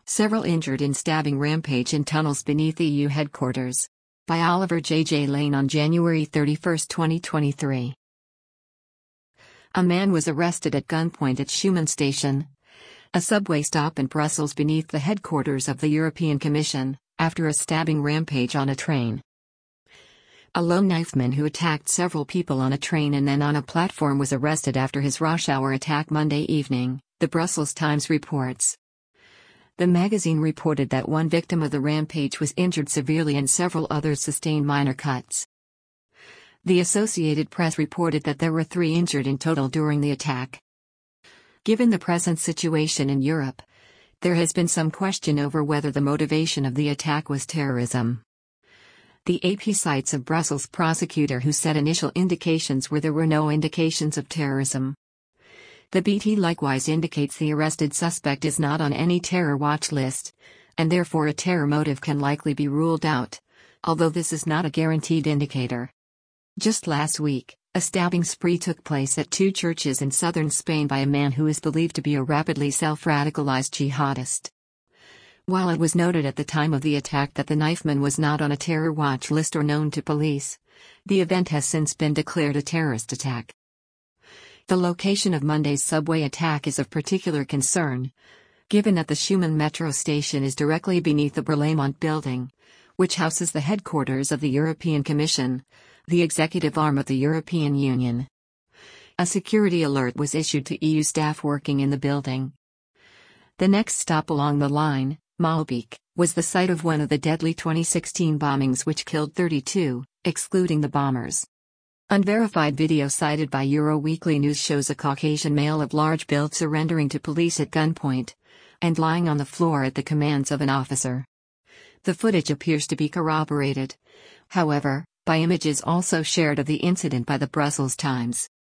Several injured in stabbing rampage in tunnels beneath EU headquarters. By Oliver J. Lane on January 31, 2023. A man was arrested at gunpoint at Schuman Station, a subway stop in Brussels beneath the headquarters of the European Commission, after a stabbing rampage on a train. A lone knifeman who attacked several people on a train and then on a platform was arrested after his rush-hour attack Monday evening, the Brussels Times reports. The magazine reported that one victim of the rampage was injured severely and several others sustained minor cuts. The Associated Press reported that there were 3 injured in total during the attack. Given the present situation in Europe, there has been some question over whether the motivation of the attack was terrorism. The AP cites a Brussels prosecutor who said initial indications were there were no indications of terrorism. The BT likewise indicates the arrested suspect is not on any terror watch list, and therefore a terror motive can likely be ruled out, although this is not a guaranteed indicator. Just last week, a stabbing spree took place at 2 churches in southern Spain by a man who is believed to be a rapidly self-radicalized jihadist. While it was noted at the time of the attack that the knifeman was not on a terror watch list or known to police, the event has since been declared a terrorist attack. The location of Monday's subway attack is of particular concern, given that the Schuman metro station is directly beneath the Berlaymont building, which houses the headquarters of the European Commission, the executive arm of the European Union. A security alert was issued to EU staff working in the building. The next stop along the line, Molenbeek, was the site of one of the deadly 2016 bombings which killed 32, excluding the bombers. Unverified video cited by Euroweekly News shows a Caucasian male of large build surrendering to police at gunpoint and lying on the floor at the commands of an officer. The footage appears to be corroborated, however, by images also shared of the incident by the Brussels Times.